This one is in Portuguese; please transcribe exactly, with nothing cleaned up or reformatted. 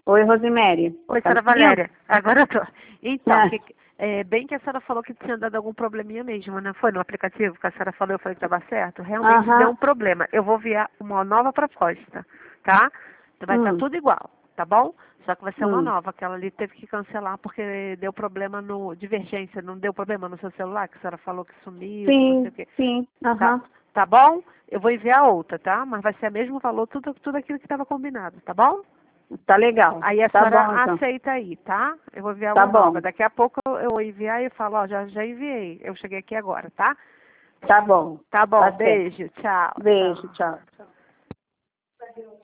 Oi, Rosemary. Oi, Tá senhora me Valéria. Agora eu tô. Então, Ah. que- é, bem que a senhora falou que tinha dado algum probleminha mesmo, né? Foi no aplicativo que a senhora falou, eu falei que estava certo. Realmente deu Aham. um problema. Eu vou enviar uma nova proposta, tá? Vai estar Hum, tudo igual, tá bom? Só que vai ser uma hum. nova. Aquela ali teve que cancelar porque deu problema no... Divergência, não deu problema no seu celular, que a senhora falou que sumiu, que não sei Sim, o quê. sim. Tá, Aham. tá bom? Eu vou enviar outra, tá? Mas vai ser o mesmo valor, tudo, tudo aquilo que estava combinado, tá bom? Tá legal. Aí a Tá senhora bom, então. aceita aí, tá? Eu vou enviar Tá uma nova. bom. Daqui a pouco eu eu vou enviar e falo, ó, já, já enviei. Eu cheguei aqui agora, tá? Tá bom. Tá bom, Tá certo. beijo, tchau, Beijo, tchau. tchau.